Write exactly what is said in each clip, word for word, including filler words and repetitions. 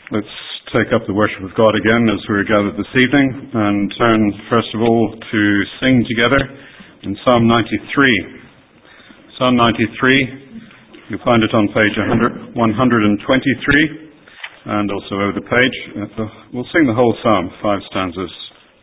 Let's take up the worship of God again as we're gathered this evening and turn first of all to sing together in Psalm ninety-three. Psalm ninety-three, you'll find it on page one hundred twenty-three and also over the page. We'll sing the whole psalm, five stanzas.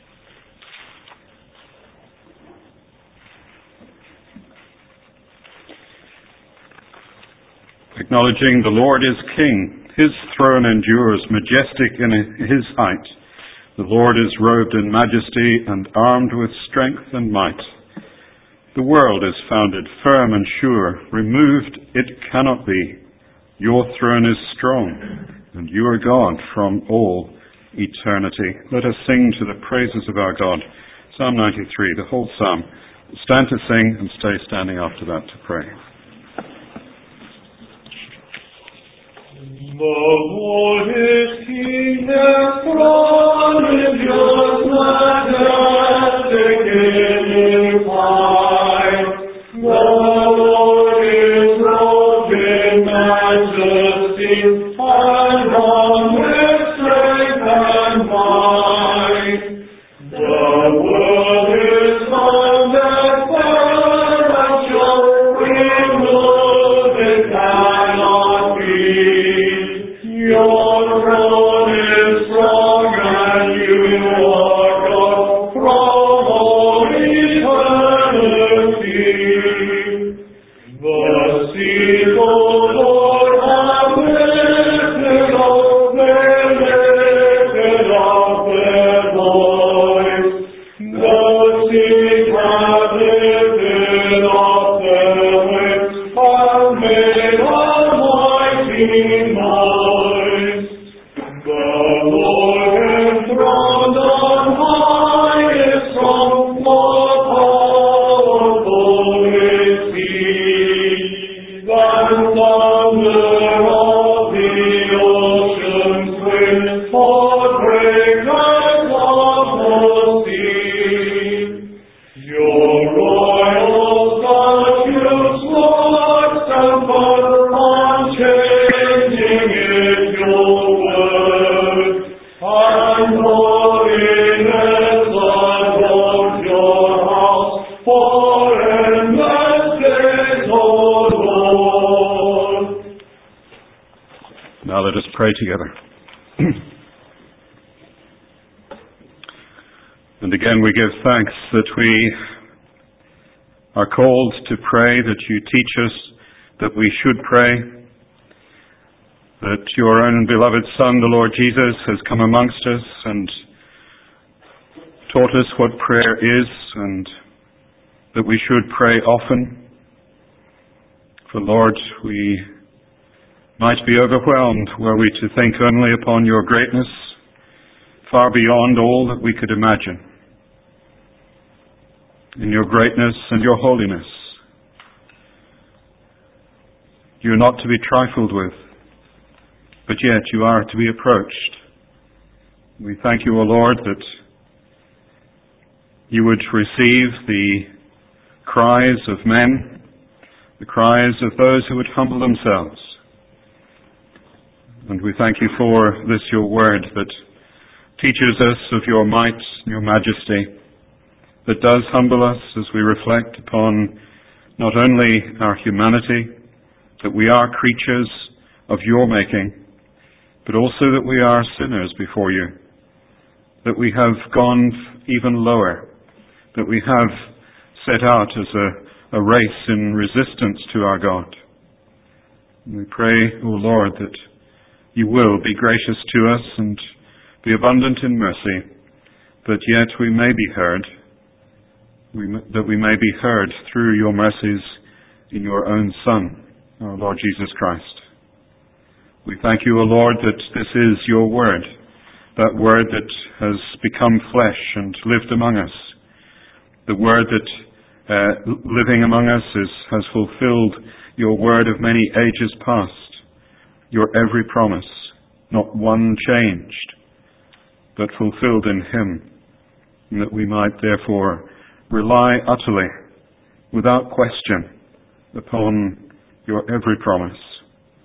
Acknowledging the Lord is King. His throne endures, majestic in his height. The Lord is robed in majesty and armed with strength and might. The world is founded firm and sure. Removed it cannot be. Your throne is strong, and you are God from all eternity. Let us sing to the praises of our God. Psalm ninety-three, the whole psalm. Stand to sing and stay standing after that to pray. The Lord is King, the throne endures majestic in his height. The Lord is robed in majesty and armed with strength and might. The world is founded firm and sure. Removed it cannot be. Your throne is strong and you are God from all eternity. The seas, O Lord, have lifted up, they lifted up their voice. The seas have lifted up their wings and made a mighty noise. The Lord enthroned on high is strong, more powerful is he than thunder of the ocean's wind, or breakers of the sea. Your royal statutes, Lord, stand firm, unchanging is your word, and holiness adorns your house for endless days, O Lord. Now let us pray together. And again we give thanks that we are called to pray, that you teach us that we should pray, that your own beloved Son, the Lord Jesus, has come amongst us and taught us what prayer is, and that we should pray often. For Lord, we might be overwhelmed were we to think only upon your greatness, far beyond all that we could imagine. In your greatness and your holiness, you are not to be trifled with, but yet you are to be approached. We thank you, O Lord, that you would receive the cries of men, the cries of those who would humble themselves. And we thank you for this, your word, that teaches us of your might and your majesty, that does humble us as we reflect upon not only our humanity, that we are creatures of your making, but also that we are sinners before you, that we have gone even lower, that we have set out as a, a race in resistance to our God. And we pray, O Lord, that you will be gracious to us and be abundant in mercy, that yet we may be heard, we, that we may be heard through your mercies in your own Son, our Lord Jesus Christ. We thank you, O Lord, that this is your word, that word that has become flesh and lived among us, the word that uh, living among us is, has fulfilled your word of many ages past, your every promise, not one changed, but fulfilled in him, and that we might therefore rely utterly, without question, upon your every promise.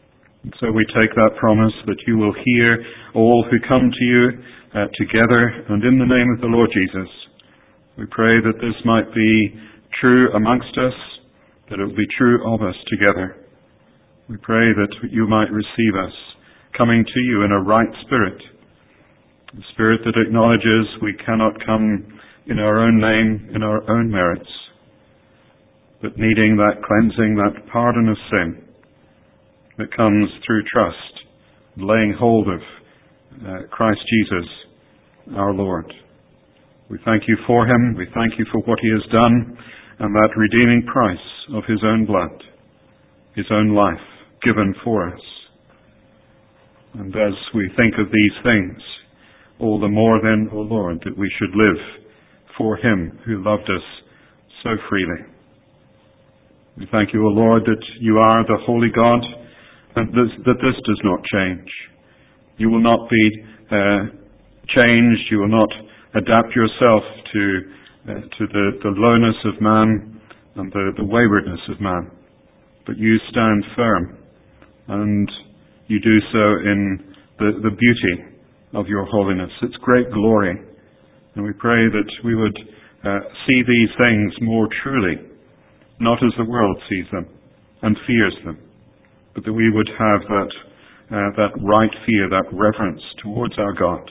And so we take that promise that you will hear all who come to you uh, together, and in the name of the Lord Jesus, we pray that this might be true amongst us, that it will be true of us together. We pray that you might receive us, coming to you in a right spirit, a spirit that acknowledges we cannot come in our own name, in our own merits, but needing that cleansing, that pardon of sin that comes through trust, laying hold of uh, Christ Jesus, our Lord. We thank you for him. We thank you for what he has done and that redeeming price of his own blood, his own life given for us. And as we think of these things, all the more then, O Lord, that we should live for him who loved us so freely. We thank you, O Lord, that you are the holy God, and this, that this does not change. You will not be uh, changed. You will not adapt yourself to uh, to the, the lowness of man and the, the waywardness of man. But you stand firm, and you do so in the, the beauty of your holiness. It's great glory. And we pray that we would uh, see these things more truly, not as the world sees them and fears them, but that we would have that uh, that right fear, that reverence towards our God.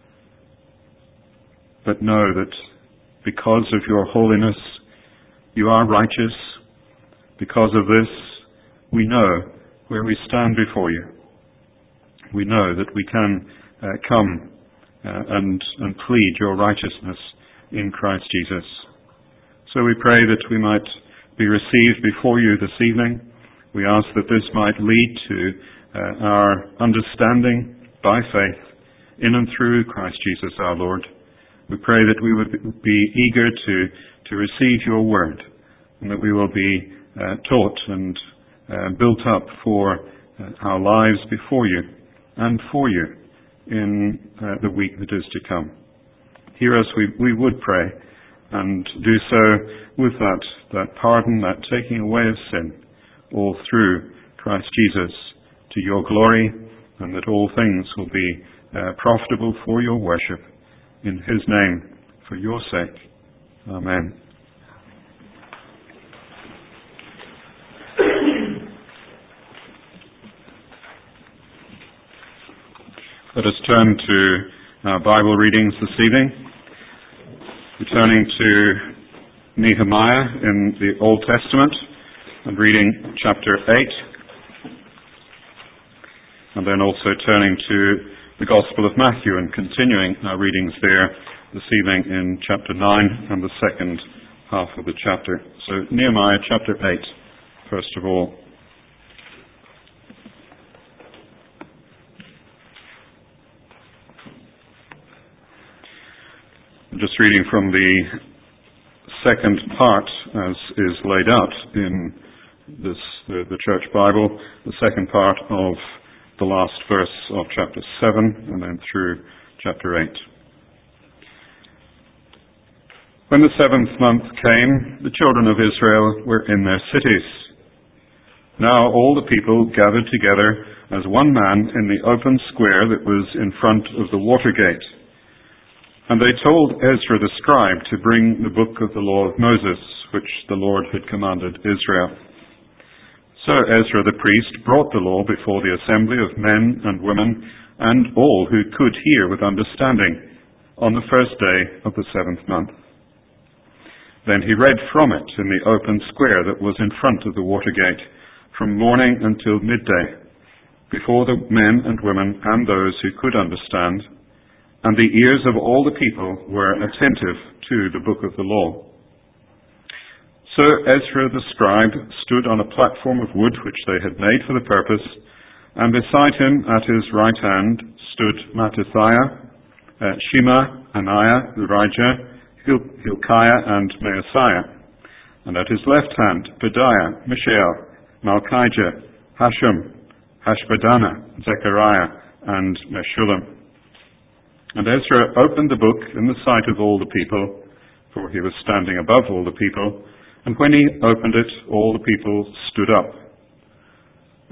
But know that because of your holiness, you are righteous. Because of this, we know where we stand before you. We know that we can uh, come uh, and, and plead your righteousness in Christ Jesus. So we pray that we might be received before you this evening. We ask that this might lead to uh, our understanding by faith in and through Christ Jesus our Lord. We pray that we would be eager to, to receive your word, and that we will be uh, taught and uh, built up for uh, our lives before you and for you in uh, the week that is to come. Hear us, we, we would pray, and do so with that, that pardon, that taking away of sin, all through Christ Jesus, to your glory, and that all things will be uh, profitable for your worship. In his name, for your sake. Amen. Let us turn to our Bible readings this evening. We're turning to Nehemiah in the Old Testament and reading chapter eight. And then also turning to the Gospel of Matthew and continuing our readings there this evening in chapter nine and the second half of the chapter. So Nehemiah chapter eight, first of all. I'm just reading from the second part as is laid out in this the, the Church Bible, the second part of the last verse of chapter seven, and then through chapter eight. When the seventh month came, the children of Israel were in their cities. Now all the people gathered together as one man in the open square that was in front of the water gate. And they told Ezra the scribe to bring the book of the law of Moses, which the Lord had commanded Israel. So Ezra the priest brought the law before the assembly of men and women and all who could hear with understanding on the first day of the seventh month. Then he read from it in the open square that was in front of the water gate from morning until midday, before the men and women and those who could understand, and the ears of all the people were attentive to the book of the law. So Ezra the scribe stood on a platform of wood which they had made for the purpose, and beside him at his right hand stood Mattithiah, uh, Shema, Ananiah, Urijah, Hil- Hilkiah, and Maaseiah, and at his left hand Pedaiah, Mishael, Malchijah, Hashum, Hashbaddanah, Zechariah, and Meshullam. And Ezra opened the book in the sight of all the people, for he was standing above all the people, and when he opened it, all the people stood up.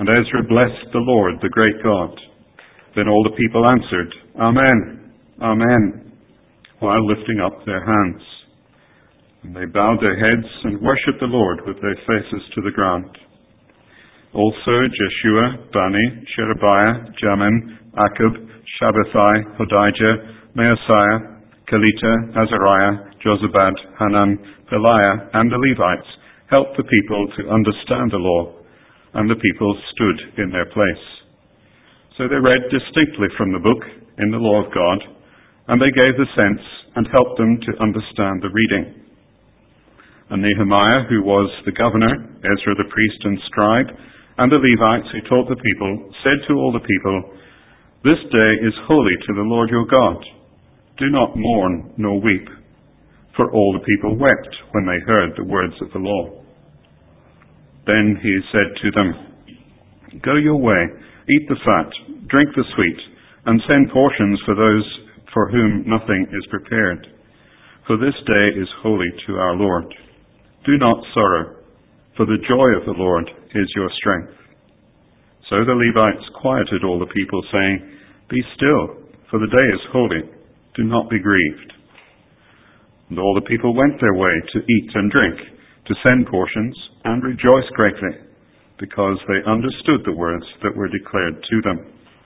And Ezra blessed the Lord, the great God. Then all the people answered, Amen, Amen, while lifting up their hands. And they bowed their heads and worshipped the Lord with their faces to the ground. Also Jeshua, Bani, Sherebiah, Jamin, Akub, Shabbathai, Hodijah, Maaseiah, Kelita, Azariah, Jozabad, Hanan, Peliah, and the Levites helped the people to understand the law, and the people stood in their place. So they read distinctly from the book in the law of God, and they gave the sense and helped them to understand the reading. And Nehemiah, who was the governor, Ezra the priest and scribe, and the Levites who taught the people, said to all the people, This day is holy to the Lord your God. Do not mourn nor weep. For all the people wept when they heard the words of the law. Then he said to them, Go your way, eat the fat, drink the sweet, and send portions for those for whom nothing is prepared. For this day is holy to our Lord. Do not sorrow, for the joy of the Lord is your strength. So the Levites quieted all the people, saying, Be still, for the day is holy. Do not be grieved. And all the people went their way to eat and drink, to send portions, and rejoice greatly, because they understood the words that were declared to them.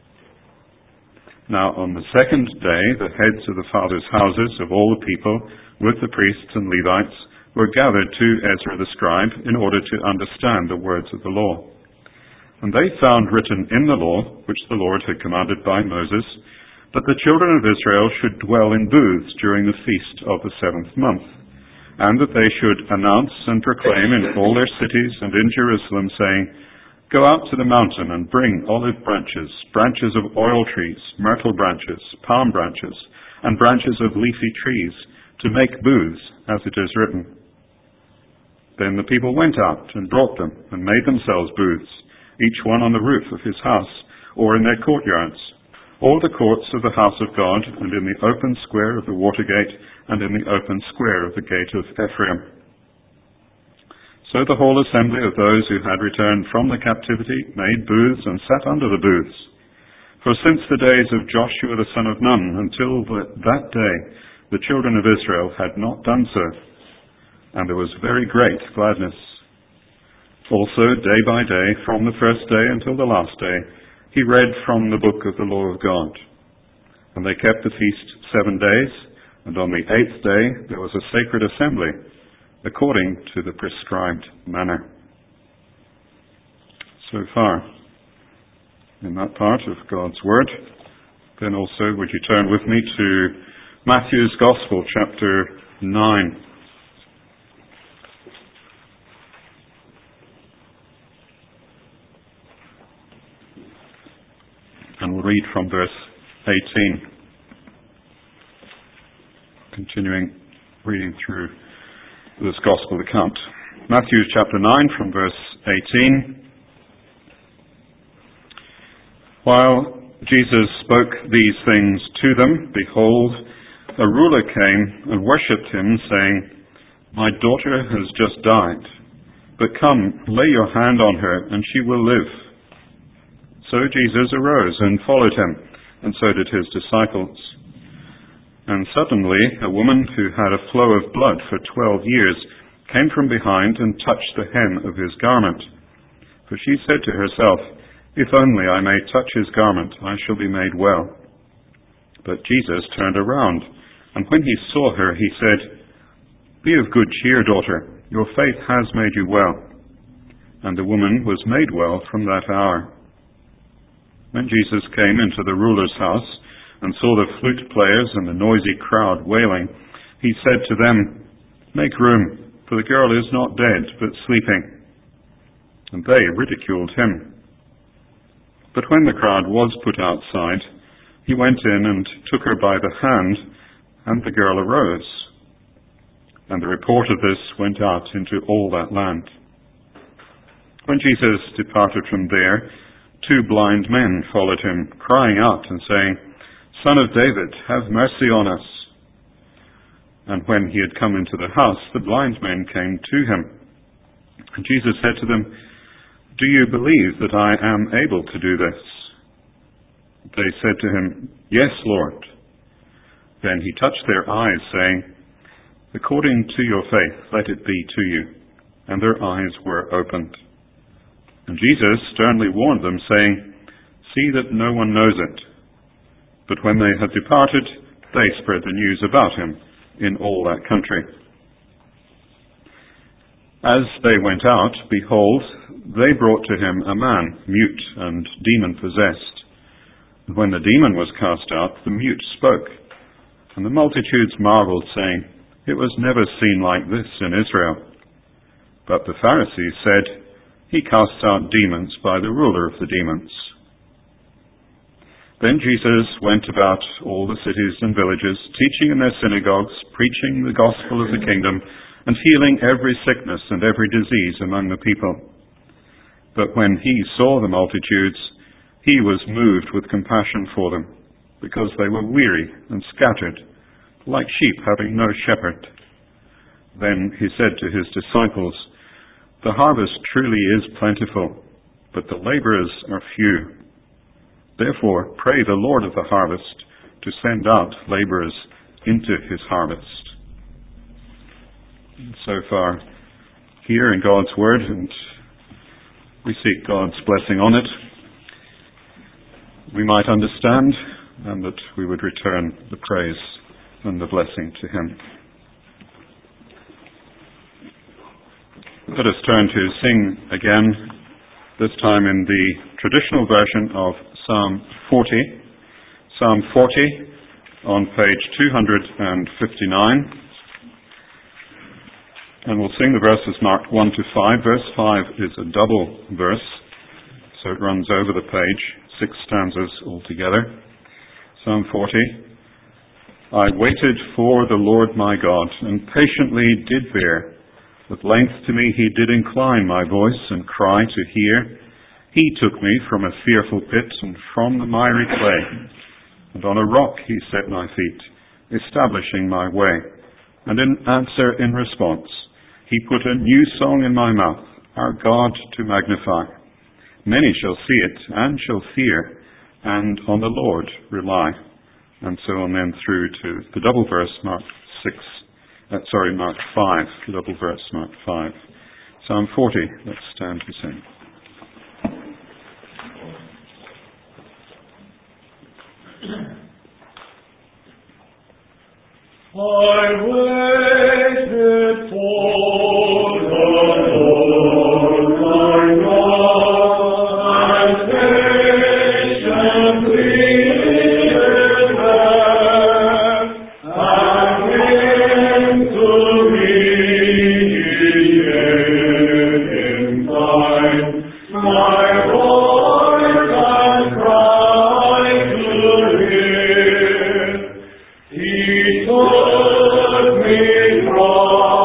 Now on the second day, the heads of the fathers' houses of all the people, with the priests and Levites, were gathered to Ezra the scribe in order to understand the words of the law. And they found written in the law, which the Lord had commanded by Moses, that the children of Israel should dwell in booths during the feast of the seventh month, and that they should announce and proclaim in all their cities and in Jerusalem, saying, Go out to the mountain and bring olive branches, branches of oil trees, myrtle branches, palm branches, and branches of leafy trees, to make booths, as it is written. Then the people went out and brought them and made themselves booths, each one on the roof of his house or in their courtyards, or the courts of the house of God, and in the open square of the water gate, and in the open square of the gate of Ephraim. So the whole assembly of those who had returned from the captivity made booths and sat under the booths. For since the days of Joshua the son of Nun until that day, the children of Israel had not done so, and there was very great gladness. Also, day by day, from the first day until the last day, he read from the book of the law of God. And they kept the feast seven days, and on the eighth day there was a sacred assembly, according to the prescribed manner. So far, in that part of God's Word. Then also, would you turn with me to Matthew's Gospel, chapter nine. And we'll read from verse eighteen. Continuing reading through this Gospel account. Matthew chapter nine from verse eighteen. While Jesus spoke these things to them, behold, a ruler came and worshipped him, saying, My daughter has just died, but come, lay your hand on her, and she will live. So Jesus arose and followed him, and so did his disciples. And suddenly a woman who had a flow of blood for twelve years came from behind and touched the hem of his garment. For she said to herself, If only I may touch his garment, I shall be made well. But Jesus turned around, and when he saw her, he said, Be of good cheer, daughter, your faith has made you well. And the woman was made well from that hour. When Jesus came into the ruler's house and saw the flute players and the noisy crowd wailing, he said to them, Make room, for the girl is not dead, but sleeping. And they ridiculed him. But when the crowd was put outside, he went in and took her by the hand, and the girl arose. And the report of this went out into all that land. When Jesus departed from there, two blind men followed him, crying out and saying, Son of David, have mercy on us. And when he had come into the house, the blind men came to him. And Jesus said to them, "Do you believe that I am able to do this?" They said to him, "Yes, Lord." Then he touched their eyes, saying, "According to your faith, let it be to you." And their eyes were opened. And Jesus sternly warned them, saying, "See that no one knows it." But when they had departed, they spread the news about him in all that country. As they went out, behold, they brought to him a man, mute and demon-possessed. And when the demon was cast out, the mute spoke. And the multitudes marveled, saying, "It was never seen like this in Israel." But the Pharisees said, "He casts out demons by the ruler of the demons." Then Jesus went about all the cities and villages, teaching in their synagogues, preaching the gospel of the kingdom, and healing every sickness and every disease among the people. But when he saw the multitudes, he was moved with compassion for them, because they were weary and scattered, like sheep having no shepherd. Then he said to his disciples, "The harvest truly is plentiful, but the laborers are few. Therefore, pray the Lord of the harvest to send out laborers into his harvest." And so far, here in God's Word, and we seek God's blessing on it. We might understand, and that we would return the praise and the blessing to him. Let us turn to sing again, this time in the traditional version of Psalm forty. Psalm forty on page two hundred fifty-nine. And we'll sing the verses marked one to five. Verse five is a double verse, so it runs over the page, six stanzas altogether. Psalm forty. I waited for the Lord my God, and patiently did bear. At length to me he did incline my voice and cry to hear. He took me from a fearful pit and from the miry clay. And on a rock he set my feet, establishing my way. And in answer, in response, he put a new song in my mouth, our God to magnify. Many shall see it and shall fear, and on the Lord rely. And so on then through to the double verse marked six. Uh, sorry, marked five, the double verse marked five. Psalm forty, let's stand to sing. I waited for the Lord my God, and patiently did bear, and into me he did incline my voice and cry to hear. He took me from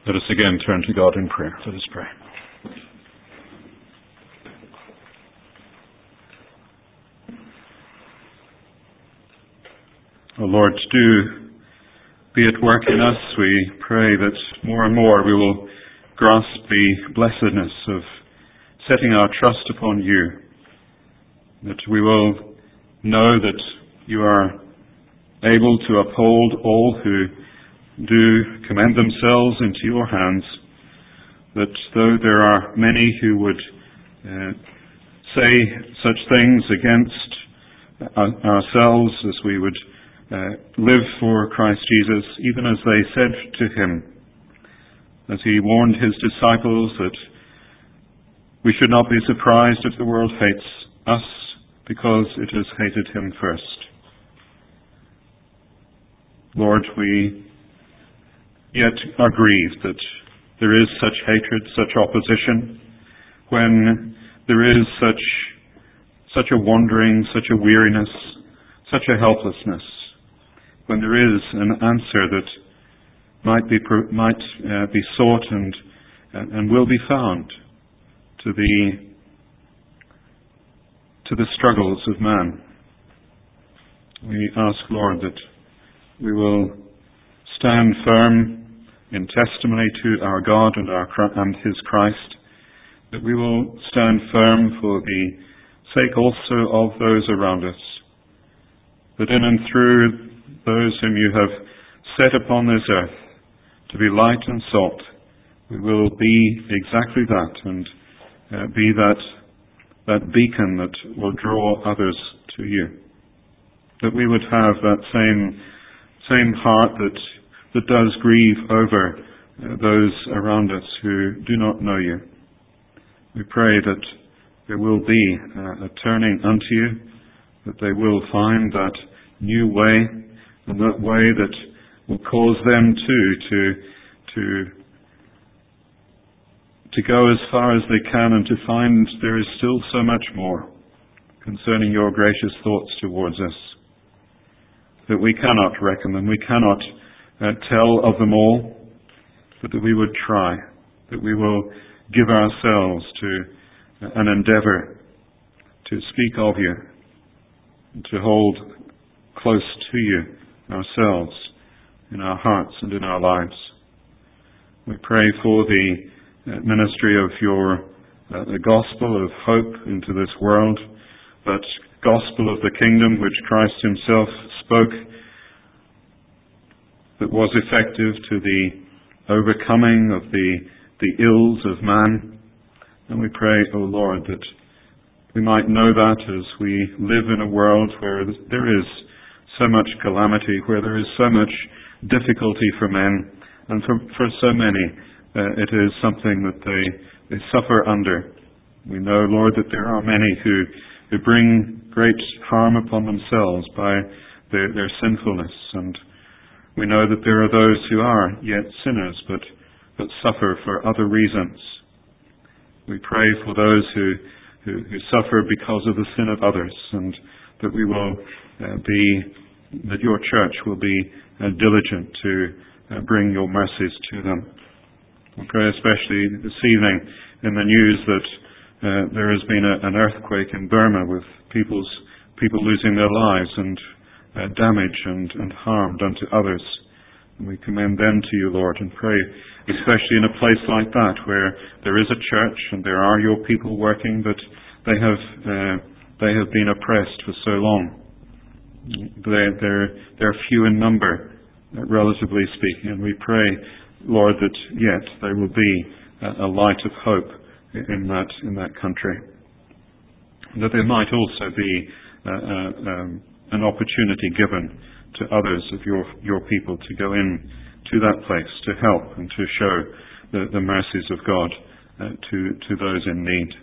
Let us again turn to God in prayer. Let us pray. O Lord, do be at work in us. We pray that more and more we will grasp the blessedness of setting our trust upon you, that we will know that you are able to uphold all who do commend themselves into your hands, that though there are many who would uh, say such things against uh, ourselves as we would uh, live for Christ Jesus, even as they said to him, as he warned his disciples that we should not be surprised if the world hates us because it has hated him first. Lord, we yet are grieved that there is such hatred, such opposition, when there is such such a wandering, such a weariness, such a helplessness, when there is an answer that might be might uh, be sought and and will be found to the to the struggles of man. We ask, Lord, that we will stand firm in testimony to our God and our and His Christ, that we will stand firm for the sake also of those around us, that in and through those whom you have set upon this earth to be light and salt, we will be exactly that, and uh, be that that beacon that will draw others to you. That we would have that same same heart that that does grieve over uh, those around us who do not know you. We pray that there will be uh, a turning unto you, that they will find that new way, and that way that will cause them too to to to go as far as they can and to find there is still so much more concerning your gracious thoughts towards us, that we cannot reckon them, we cannot uh, tell of them all, but that we would try, that we will give ourselves to uh, an endeavour to speak of you, to hold close to you ourselves in our hearts and in our lives. We pray for the uh, ministry of your uh, the gospel of hope into this world, that gospel of the kingdom which Christ himself spoke, that was effective to the overcoming of the the ills of man. And we pray, O Lord, that we might know that as we live in a world where there is so much calamity, where there is so much difficulty for men, and for, for so many, uh, it is something that they, they suffer under. We know, Lord, that there are many who, who bring great harm upon themselves by their, their sinfulness, and we know that there are those who are yet sinners, but, but suffer for other reasons. We pray for those who, who, who suffer because of the sin of others, and that we will uh, be, that your church will be uh, diligent to uh, bring your mercies to them. We pray especially this evening in the news that uh, there has been a, an earthquake in Burma with people's people losing their lives and uh, damage and, and harmed unto others. And we commend them to you, Lord, and pray, especially in a place like that where there is a church and there are your people working, but they have uh, they have been oppressed for so long. They're, they're, they're few in number, relatively speaking, and we pray, Lord, that yet there will be a, a light of hope in that in that country. That there might also be uh, uh, um, an opportunity given to others of your your people to go in to that place to help and to show the, the mercies of God uh, to to those in need.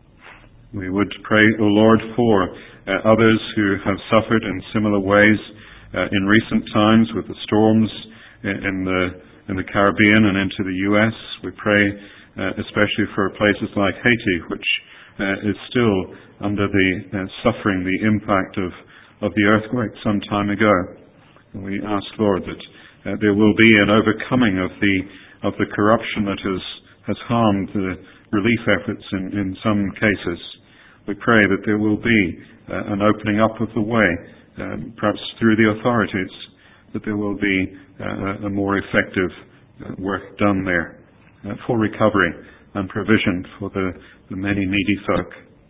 We would pray, O Lord, for uh, others who have suffered in similar ways uh, in recent times with the storms in the in the Caribbean and into the U S. We pray uh, especially for places like Haiti, which uh, is still under the uh, suffering the impact of, of the earthquake some time ago. And we ask, Lord, that uh, there will be an overcoming of the of the corruption that has, has harmed the relief efforts in, in some cases. We pray that there will be uh, an opening up of the way, um, perhaps through the authorities, that there will be uh, a more effective uh, work done there uh, for recovery and provision for the, the many needy folk.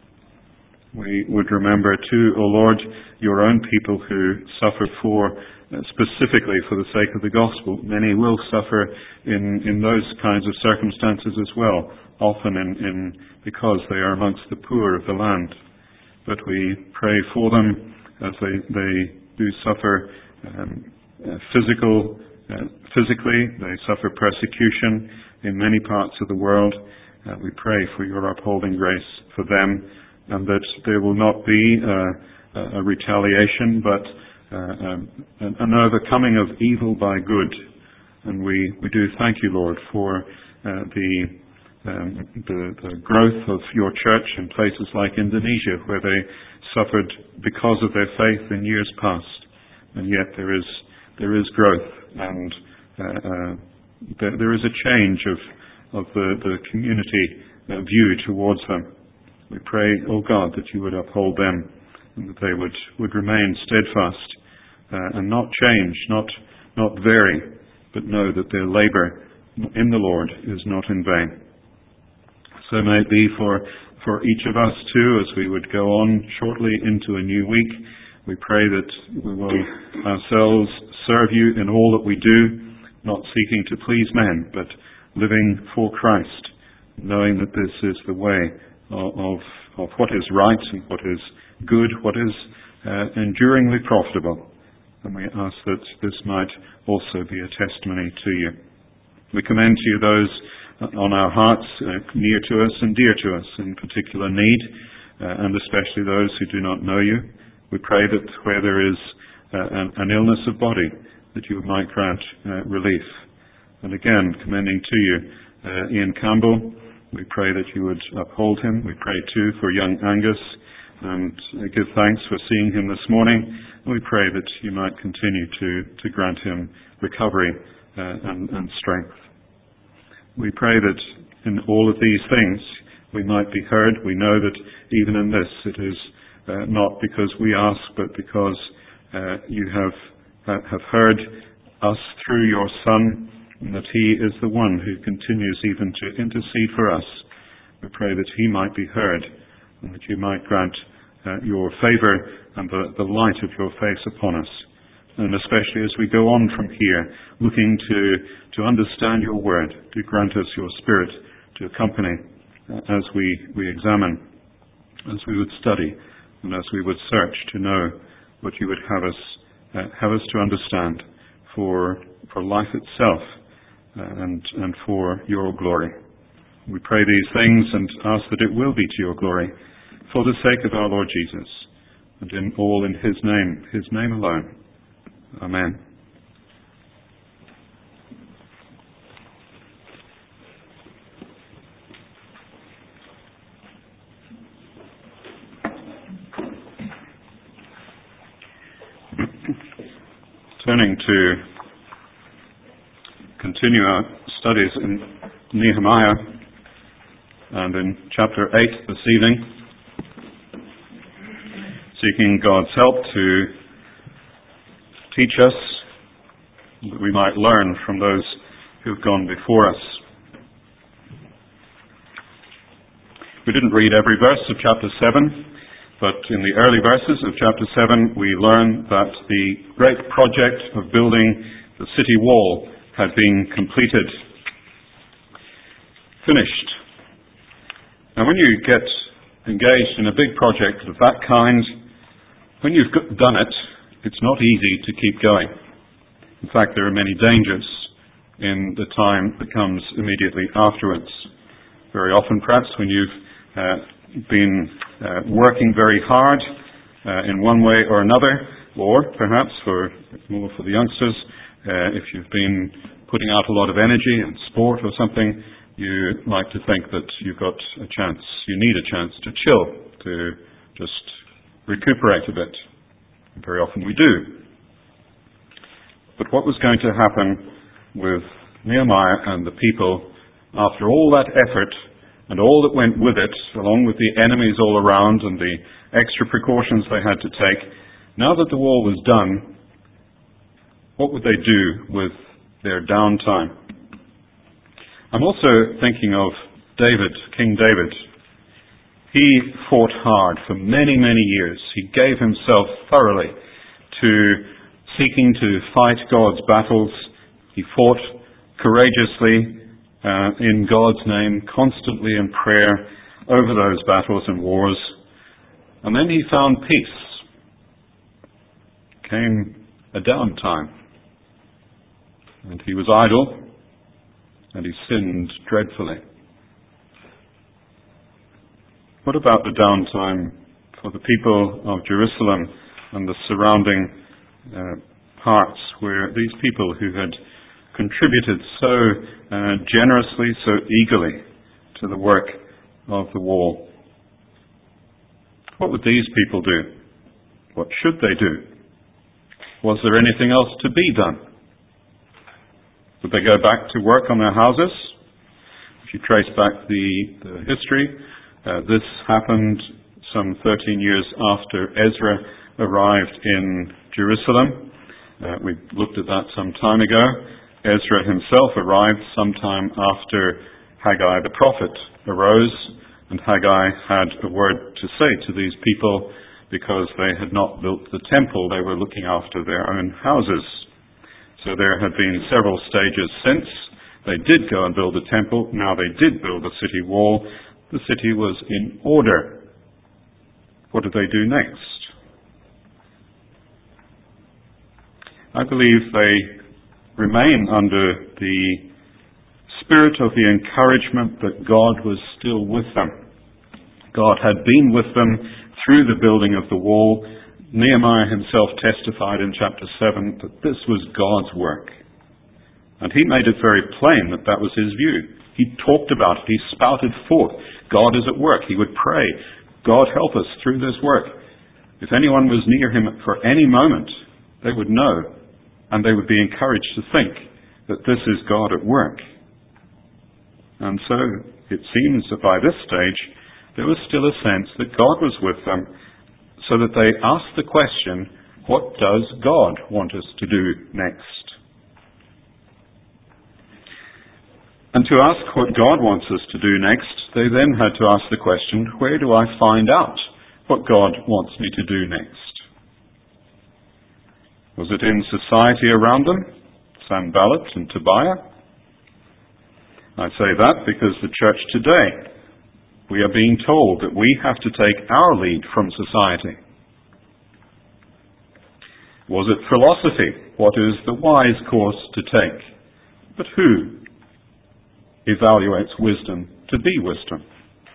We would remember too, O Lord, your own people who suffer for, uh, specifically for the sake of the gospel. Many will suffer in, in those kinds of circumstances as well, often in, in because they are amongst the poor of the land. But we pray for them as they, they do suffer um, uh, physical, uh, physically, they suffer persecution in many parts of the world. Uh, we pray for your upholding grace for them, and that there will not be uh, a retaliation, but uh, um, an overcoming of evil by good. And we, we do thank you, Lord, for uh, the, um, the the growth of your church in places like Indonesia, where they suffered because of their faith in years past, and yet there is there is growth, and uh, uh, there, there is a change of of the the community uh, view towards them. We pray, O God, that you would uphold them, and that they would, would remain steadfast uh, and not change, not not vary, but know that their labour in the Lord is not in vain. So may it be for, for each of us too, as we would go on shortly into a new week. We pray that we will ourselves serve you in all that we do, not seeking to please men, but living for Christ, knowing that this is the way Of, of what is right and what is good, what is uh, enduringly profitable. And we ask that this might also be a testimony to you. We commend to you those on our hearts, uh, near to us and dear to us in particular need, uh, and especially those who do not know you. We pray that where there is uh, an, an illness of body, that you might grant uh, relief. And again, commending to you uh, Ian Campbell. We pray that you would uphold him. We pray too for young Angus, and give thanks for seeing him this morning. And we pray that you might continue to, to grant him recovery uh, and, and strength. We pray that in all of these things we might be heard. We know that even in this it is uh, not because we ask, but because uh, you have uh, have heard us through your Son, and that he is the one who continues even to intercede for us. We pray that he might be heard, and that you might grant uh, your favour and the, the light of your face upon us. And especially as we go on from here, looking to, to understand your word, to grant us your Spirit to accompany uh, as we, we examine, as we would study, and as we would search to know what you would have us, uh, have us to understand for, for life itself, and and for your glory. We pray these things and ask that it will be to your glory, for the sake of our Lord Jesus, and in all in his name, his name alone. Amen. Turning to continue our studies in Nehemiah, and in chapter eight this evening, seeking God's help to teach us, that we might learn from those who have gone before us. We didn't read every verse of chapter seven, but in the early verses of chapter seven we learn that the great project of building the city wall had been completed, finished. Now when you get engaged in a big project of that kind, when you've done it, it's not easy to keep going. In fact, there are many dangers in the time that comes immediately afterwards. Very often, perhaps, when you've uh, been uh, working very hard uh, in one way or another, or perhaps for more for the youngsters, Uh, if you've been putting out a lot of energy in sport or something, you like to think that you've got a chance, you need a chance to chill, to just recuperate a bit. Very often we do. But what was going to happen with Nehemiah and the people, after all that effort and all that went with it, along with the enemies all around and the extra precautions they had to take, now that the wall was done, what would they do with their downtime? I'm also thinking of David, King David. He fought hard for many, many years. He gave himself thoroughly to seeking to fight God's battles. He fought courageously uh, in God's name, constantly in prayer over those battles and wars. And then he found peace. Came a downtime. And he was idle, and he sinned dreadfully. What about the downtime for the people of Jerusalem and the surrounding uh, parts where these people who had contributed so uh, generously, so eagerly to the work of the wall? What would these people do? What should they do? Was there anything else to be done? Would they go back to work on their houses? If you trace back the, the history, uh, this happened some thirteen years after Ezra arrived in Jerusalem. Uh, we looked at that some time ago. Ezra himself arrived sometime after Haggai the prophet arose, and Haggai had a word to say to these people because they had not built the temple. They were looking after their own houses. So there had been several stages since. They did go and build a temple. Now they did build a city wall. The city was in order. What did they do next? I believe they remain under the spirit of the encouragement that God was still with them. God had been with them through the building of the wall. Nehemiah himself testified in chapter seven that this was God's work. And he made it very plain that that was his view. He talked about it. He spouted forth. God is at work. He would pray, God help us through this work. If anyone was near him for any moment, they would know, and they would be encouraged to think that this is God at work. And so it seems that by this stage, there was still a sense that God was with them, so that they asked the question, what does God want us to do next? And to ask what God wants us to do next, they then had to ask the question, where do I find out what God wants me to do next? Was it in society around them, Sanballat and Tobiah? I say that because the church today, we are being told that we have to take our lead from society. Was it philosophy? What is the wise course to take? But who evaluates wisdom to be wisdom?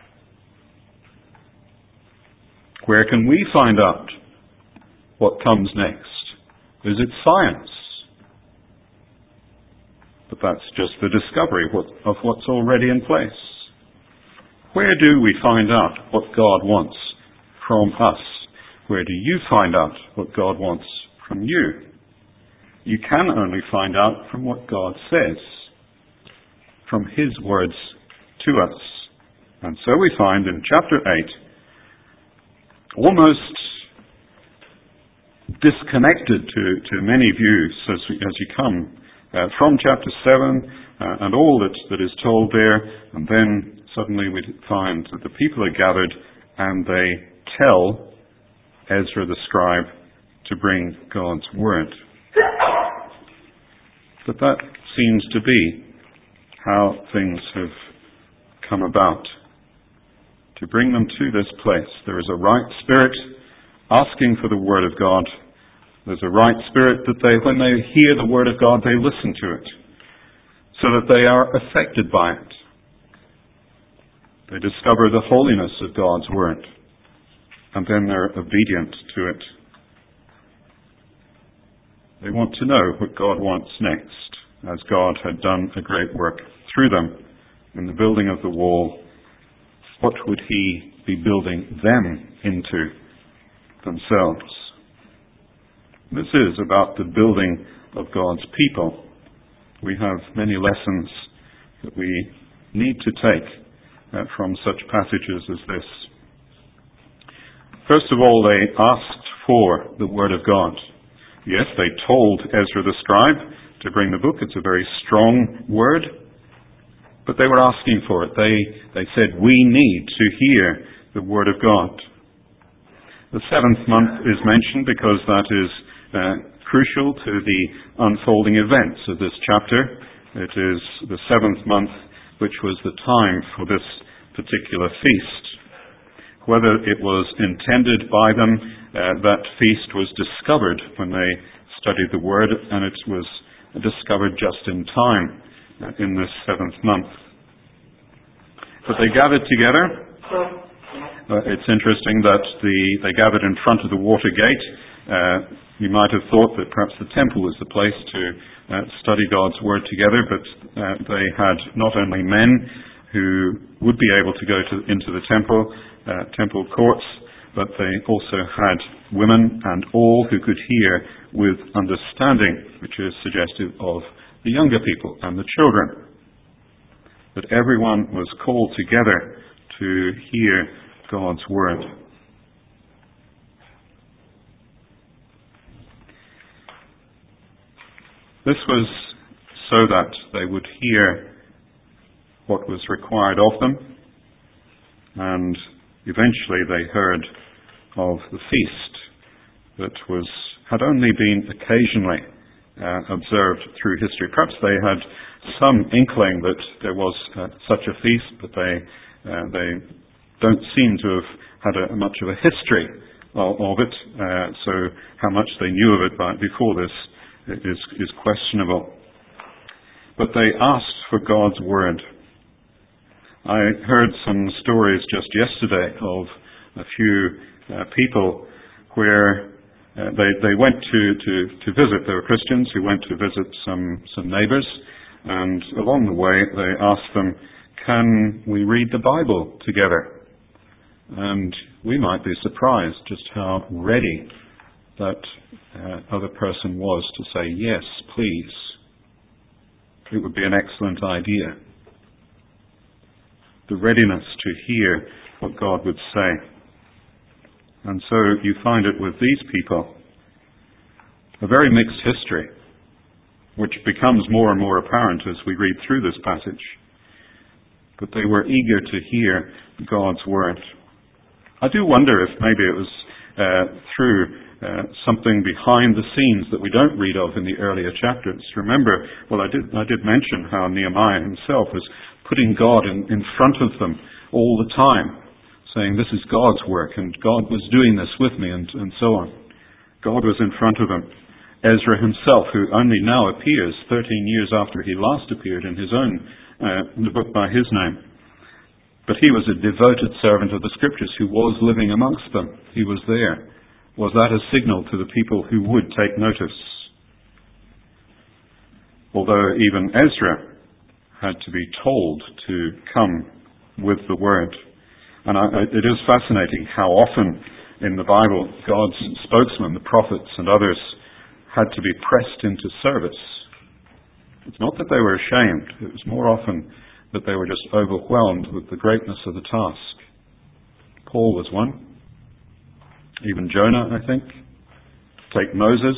Where can we find out what comes next? Is it science? But that's just the discovery of what's already in place. Where do we find out what God wants from us? Where do you find out what God wants from you? You can only find out from what God says, from His words to us. And so we find in chapter eight, almost disconnected to, to many views as, we, as you come uh, from chapter seven uh, and all that, that is told there, and then suddenly we find that the people are gathered and they tell Ezra the scribe to bring God's word. But that seems to be how things have come about. To bring them to this place, there is a right spirit asking for the word of God. There's a right spirit that they, when they hear the word of God, they listen to it, so that they are affected by it. They discover the holiness of God's word, and then they're obedient to it. They want to know what God wants next, as God had done a great work through them in the building of the wall. What would He be building them into themselves? This is about the building of God's people. We have many lessons that we need to take uh, from such passages as this. First of all, they asked for the Word of God. Yes, they told Ezra the scribe to bring the book. It's a very strong word, but they were asking for it. They, they said, we need to hear the Word of God. The seventh month is mentioned because that is uh, crucial to the unfolding events of this chapter. It is the seventh month, which was the time for this particular feast. Whether it was intended by them, uh, that feast was discovered when they studied the Word, and it was discovered just in time uh, in this seventh month. But they gathered together. Uh, it's interesting that the, they gathered in front of the water gate. Uh, you might have thought that perhaps the temple was the place to uh, study God's Word together, but uh, they had not only men who would be able to go to, into the temple, uh, temple courts, but they also had women and all who could hear with understanding, which is suggestive of the younger people and the children. That everyone was called together to hear God's Word. This was so that they would hear what was required of them, and eventually they heard of the feast that was had only been occasionally uh, observed through history. Perhaps they had some inkling that there was uh, such a feast, but they uh, they don't seem to have had a, much of a history of, of it. Uh, so how much they knew of it by, before this is, is questionable. But they asked for God's Word. I heard some stories just yesterday of a few uh, people where uh, they they went to, to, to visit. There were Christians who went to visit some, some neighbours, and along the way they asked them, can we read the Bible together? And we might be surprised just how ready that uh, other person was to say, yes, please. It would be an excellent idea. The readiness to hear what God would say. And so you find it with these people, a very mixed history, which becomes more and more apparent as we read through this passage. But they were eager to hear God's Word. I do wonder if maybe it was uh, through uh, something behind the scenes that we don't read of in the earlier chapters. Remember, well, I did I did mention how Nehemiah himself was putting God in, in front of them all the time, saying, this is God's work, and God was doing this with me, and, and so on. God was in front of them. Ezra himself, who only now appears thirteen years after he last appeared in his own, uh, in the book by his name. But he was a devoted servant of the Scriptures who was living amongst them. He was there. Was that a signal to the people who would take notice? Although even Ezra had to be told to come with the Word. And I, it is fascinating how often in the Bible God's spokesmen, the prophets and others, had to be pressed into service. It's not that they were ashamed. It was more often that they were just overwhelmed with the greatness of the task. Paul was one. Even Jonah, I think. Take Moses.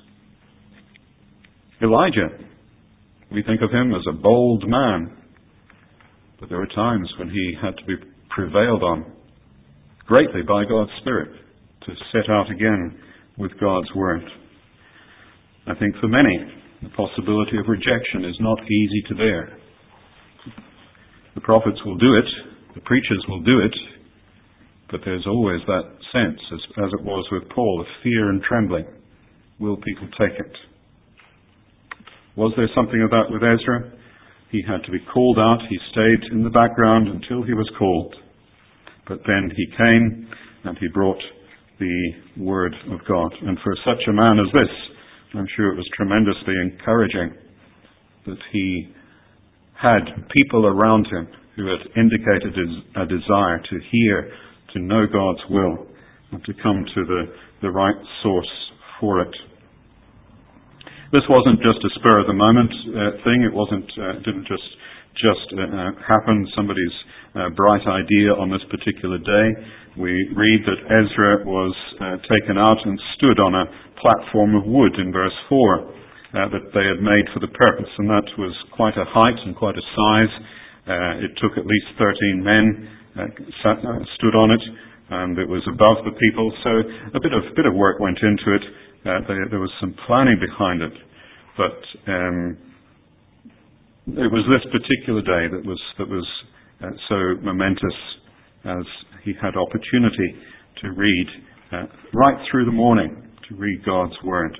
Elijah. We think of him as a bold man. But there were times when he had to be prevailed on greatly by God's Spirit to set out again with God's Word. I think for many, the possibility of rejection is not easy to bear. The prophets will do it, the preachers will do it, but there's always that sense, as, as it was with Paul, of fear and trembling. Will people take it? Was there something of that with Ezra? He had to be called out. He stayed in the background until he was called. But then he came and he brought the Word of God. And for such a man as this, I'm sure it was tremendously encouraging that he had people around him who had indicated a desire to hear, to know God's will, and to come to the, the right source for it. This wasn't just a spur-of-the-moment uh, thing. It wasn't, uh, didn't just just uh, happen, somebody's uh, bright idea on this particular day. We read that Ezra was uh, taken out and stood on a platform of wood in verse four uh, that they had made for the purpose, and that was quite a height and quite a size. Uh, it took at least thirteen men uh, sat, uh, stood on it, and it was above the people, so a bit of bit of work went into it. Uh, there, there was some planning behind it, but um, it was this particular day that was that was uh, so momentous, as he had opportunity to read uh, right through the morning, to read God's Word.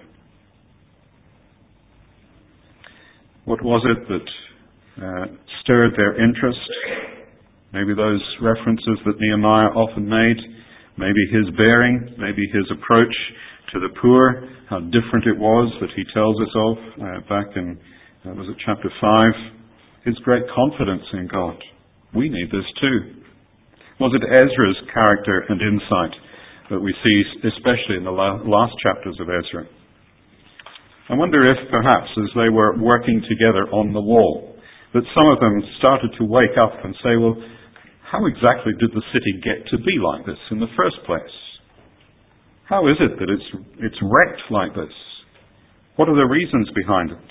What was it that uh, stirred their interest? Maybe those references that Nehemiah often made, maybe his bearing, maybe his approach to the poor, how different it was that he tells us of uh, back in, uh, was it chapter five? His great confidence in God. We need this too. Was it Ezra's character and insight that we see, especially in the last chapters of Ezra? I wonder if perhaps as they were working together on the wall, that some of them started to wake up and say, well, how exactly did the city get to be like this in the first place? How is it that it's it's wrecked like this? What are the reasons behind it?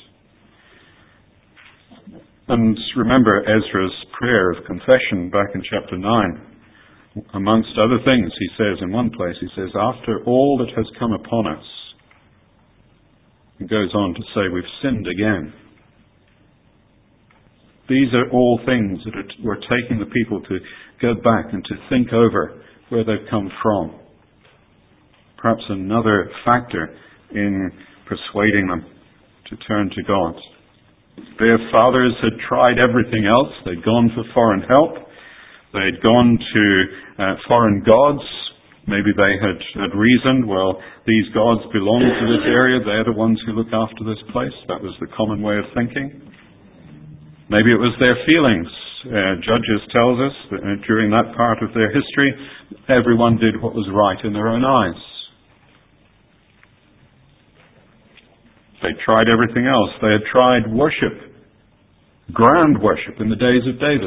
And remember Ezra's prayer of confession back in chapter nine. Amongst other things, he says in one place, he says, after all that has come upon us, he goes on to say, we've sinned again. These are all things that are, were taking the people to go back and to think over where they've come from. Perhaps another factor in persuading them to turn to God. Their fathers had tried everything else. They'd gone for foreign help. They'd gone to uh, foreign gods. Maybe they had, had reasoned, well, these gods belong to this area. They're the ones who look after this place. That was the common way of thinking. Maybe it was their feelings. Uh, Judges tells us that uh, during that part of their history, everyone did what was right in their own eyes. They tried everything else. They had tried worship, grand worship in the days of David.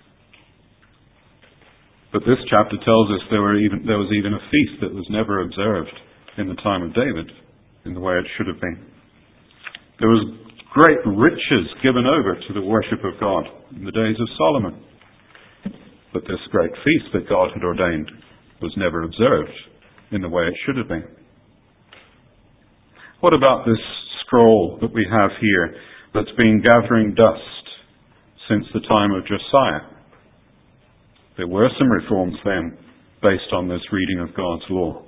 But this chapter tells us there were even there was even a feast that was never observed in the time of David in the way it should have been. There was great riches given over to the worship of God in the days of Solomon. But this great feast that God had ordained was never observed in the way it should have been. What about this scroll that we have here that's been gathering dust since the time of Josiah? There were some reforms then based on this reading of God's law.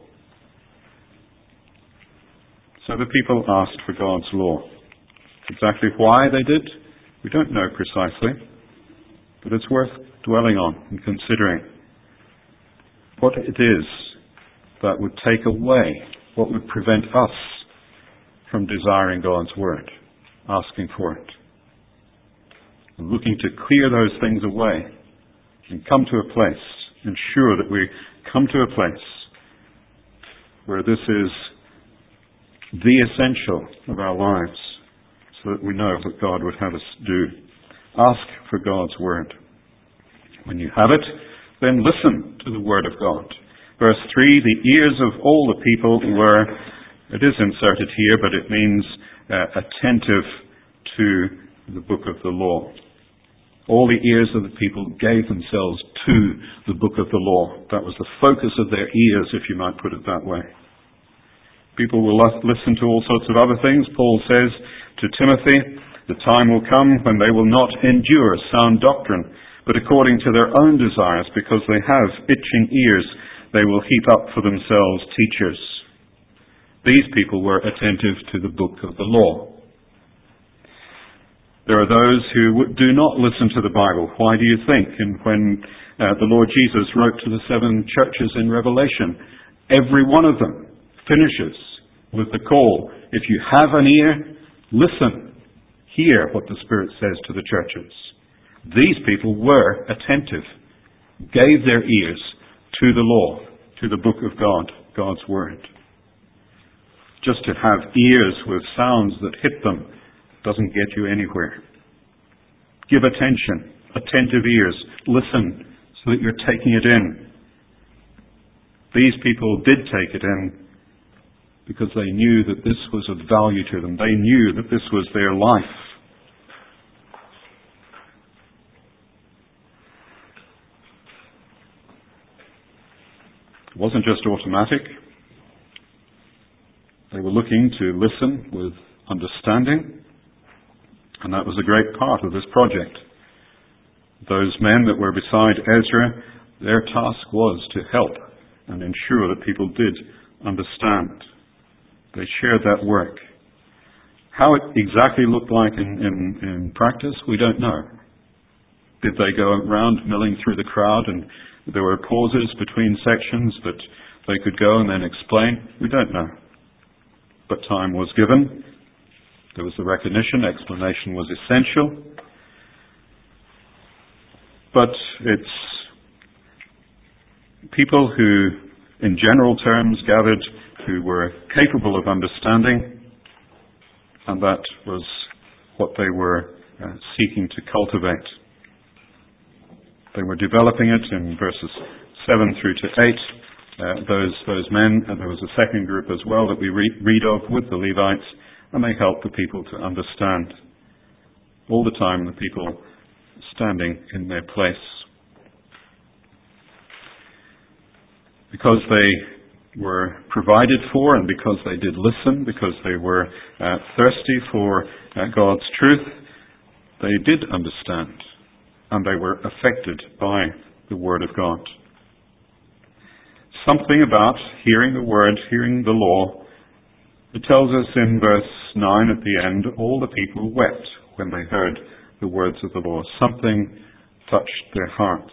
So the people asked for God's law. Exactly why they did, we don't know precisely, but it's worth dwelling on and considering what it is that would take away, what would prevent us from desiring God's word, asking for it, and looking to clear those things away and come to a place, ensure that we come to a place where this is the essential of our lives, so that we know what God would have us do. Ask for God's word. When you have it, then listen to the word of God. Verse three, the ears of all the people were, it is inserted here, but it means uh, attentive to the book of the law. All the ears of the people gave themselves to the book of the law. That was the focus of their ears, if you might put it that way. People will listen to all sorts of other things. Paul says to Timothy, the time will come when they will not endure sound doctrine, but according to their own desires, because they have itching ears, they will heap up for themselves teachers. These people were attentive to the book of the law. There are those who do not listen to the Bible. Why do you think? And when uh, the Lord Jesus wrote to the seven churches in Revelation, every one of them finishes with the call, if you have an ear, listen. Hear what the Spirit says to the churches. These people were attentive, gave their ears to the law, to the book of God, God's Word. Just to have ears with sounds that hit them doesn't get you anywhere. Give attention, attentive ears. Listen so that you're taking it in. These people did take it in because they knew that this was of value to them. They knew that this was their life. It wasn't just automatic. They were looking to listen with understanding, and that was a great part of this project. Those men that were beside Ezra, their task was to help and ensure that people did understand. They shared that work. How it exactly looked like in, in, in practice, we don't know. Did they go around milling through the crowd and there were pauses between sections that they could go and then explain? We don't know. But time was given. There was the recognition. Explanation was essential. But it's people who, in general terms, gathered who were capable of understanding, and that was what they were uh, seeking to cultivate. They were developing it in verses seven through to eight. Uh, those those men, and there was a second group as well that we read, read of with the Levites, and they helped the people to understand. All the time, the people standing in their place. Because they were provided for, and because they did listen, because they were uh, thirsty for uh, God's truth, they did understand, and they were affected by the Word of God. Something about hearing the Word, hearing the law. It tells us in verse nine at the end, all the people wept when they heard the words of the law. Something touched their hearts.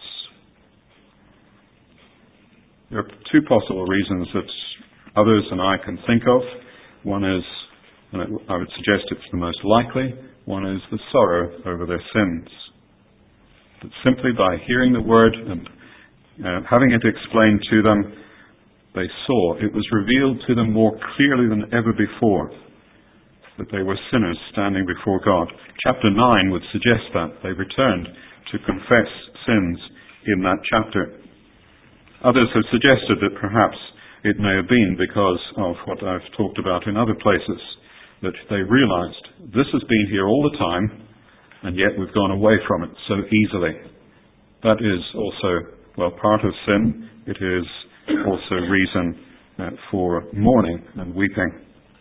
There are two possible reasons that others and I can think of. One is, and I would suggest it's the most likely, one is the sorrow over their sins. That simply by hearing the Word and uh, having it explained to them, they saw, it was revealed to them more clearly than ever before that they were sinners standing before God. Chapter nine would suggest that. They returned to confess sins in that chapter. Others have suggested that perhaps it may have been because of what I've talked about in other places, that they realized this has been here all the time, and yet we've gone away from it so easily. That is also, well, part of sin. It is also reason uh, for mourning and weeping.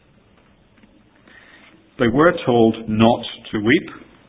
They were told not to weep,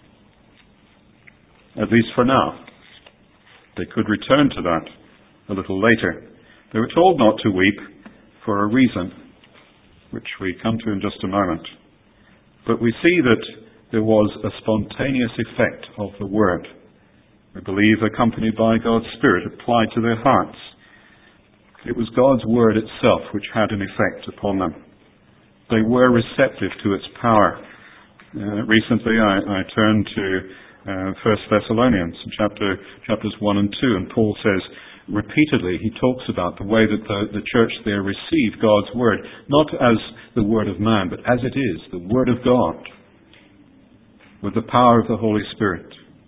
at least for now. They could return to that a little later. They were told not to weep for a reason, which we come to in just a moment. But we see that there was a spontaneous effect of the Word. We believe accompanied by God's Spirit applied to their hearts. It was God's Word itself which had an effect upon them. They were receptive to its power. Uh, recently I, I turned to uh, First Thessalonians, chapter, chapters one and two, and Paul says, repeatedly, he talks about the way that the, the church there received God's Word, not as the Word of man, but as it is, the Word of God, with the power of the Holy Spirit.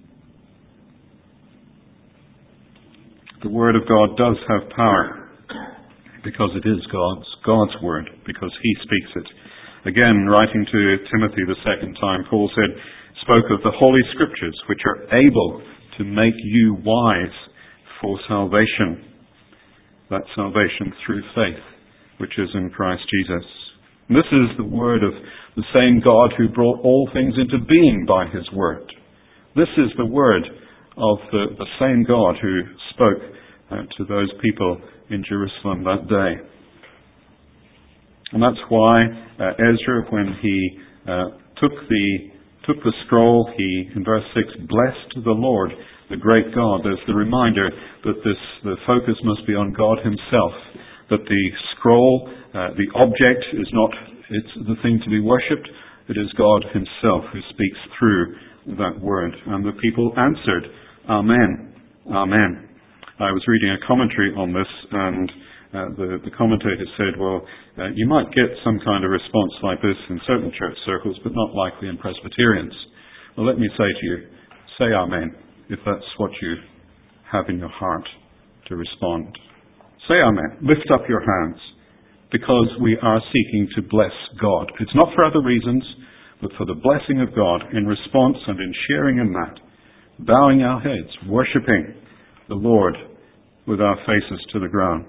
The Word of God does have power, because it is God's, God's Word, because He speaks it. Again, writing to Timothy the second time, Paul said, spoke of the Holy Scriptures, which are able to make you wise for salvation. That salvation through faith, which is in Christ Jesus. And this is the word of the same God who brought all things into being by His Word. This is the word of the, the same God who spoke uh, to those people in Jerusalem that day. And that's why uh, Ezra, when he uh, took the took the scroll, he, in verse six, blessed the Lord, the great God. There's the reminder that this the focus must be on God Himself. That the scroll, uh, the object, is not it's the thing to be worshipped. It is God Himself who speaks through that word. And the people answered, Amen, Amen. I was reading a commentary on this, and Uh, the, the commentator said, well, uh, you might get some kind of response like this in certain church circles, but not likely in Presbyterians. Well, let me say to you, say amen, if that's what you have in your heart to respond. Say amen. Lift up your hands, because we are seeking to bless God. It's not for other reasons, but for the blessing of God in response and in sharing in that, bowing our heads, worshipping the Lord with our faces to the ground.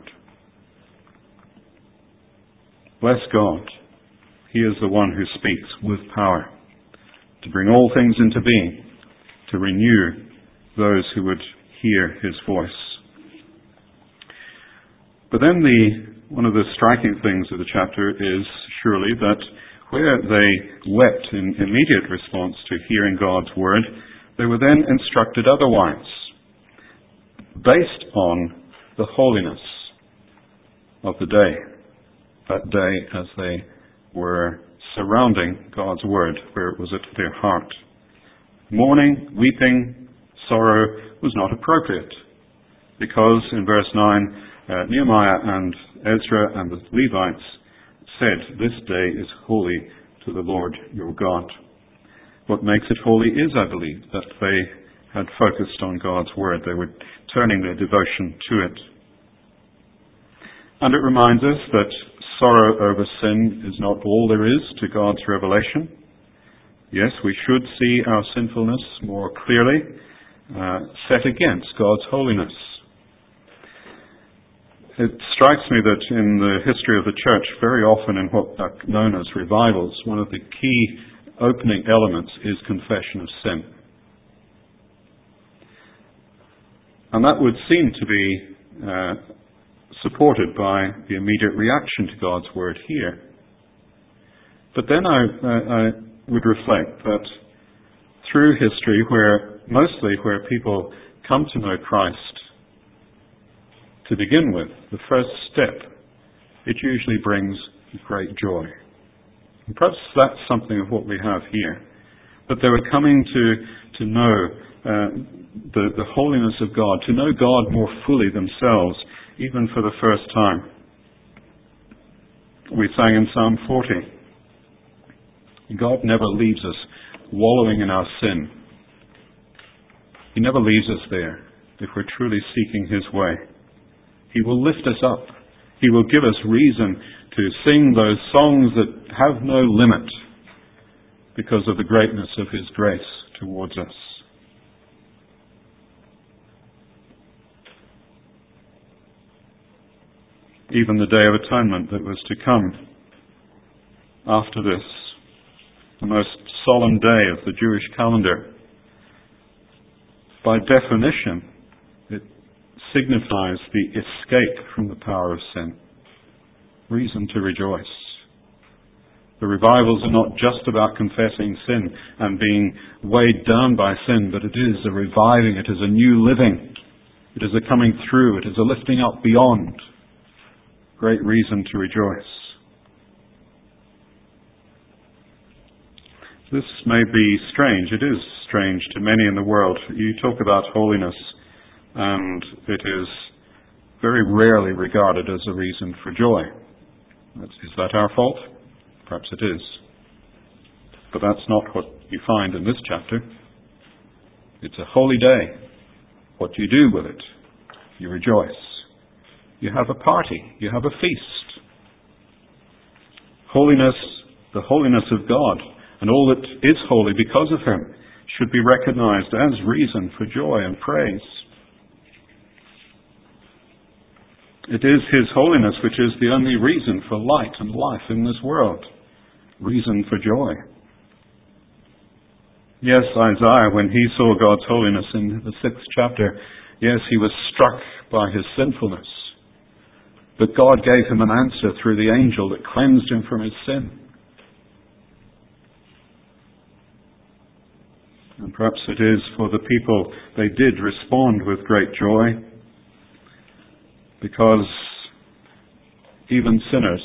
Bless God. He is the one who speaks with power to bring all things into being, to renew those who would hear his voice. But then the one of the striking things of the chapter is surely that where they wept in immediate response to hearing God's word, they were then instructed otherwise, based on the holiness of the day. That day as they were surrounding God's word, where it was at their heart. Mourning, weeping, sorrow was not appropriate, because in verse nine, uh, Nehemiah and Ezra and the Levites said, "This day is holy to the Lord your God." What makes it holy is, I believe, that they had focused on God's word. They were turning their devotion to it. And it reminds us that sorrow over sin is not all there is to God's revelation. Yes, we should see our sinfulness more clearly uh, set against God's holiness. It strikes me that in the history of the church, very often in what are known as revivals, one of the key opening elements is confession of sin. And that would seem to be uh, supported by the immediate reaction to God's word here. But then I, I, I would reflect that through history, where mostly where people come to know Christ to begin with, the first step, it usually brings great joy. And perhaps that's something of what we have here. That they were coming to, to know uh, the, the holiness of God, to know God more fully themselves, even for the first time. We sang in Psalm forty, God never leaves us wallowing in our sin. He never leaves us there if we're truly seeking his way. He will lift us up. He will give us reason to sing those songs that have no limit because of the greatness of his grace towards us. Even the Day of Atonement that was to come after this, the most solemn day of the Jewish calendar, by definition, it signifies the escape from the power of sin. Reason to rejoice. The revivals are not just about confessing sin and being weighed down by sin, but it is a reviving, it is a new living, it is a coming through, it is a lifting up beyond. Great reason to rejoice. This may be strange. It is strange to many in the world. You talk about holiness, and it is very rarely regarded as a reason for joy. Is that our fault? Perhaps it is. But that's not what you find in this chapter. It's a holy day. What do you do with it? You rejoice. You have a party. You have a feast. Holiness, the holiness of God, and all that is holy because of him, should be recognized as reason for joy and praise. It is his holiness which is the only reason for light and life in this world. Reason for joy. Yes, Isaiah, when he saw God's holiness in the sixth chapter, yes, he was struck by his sinfulness. But God gave him an answer through the angel that cleansed him from his sin. And perhaps it is for the people, they did respond with great joy, because even sinners,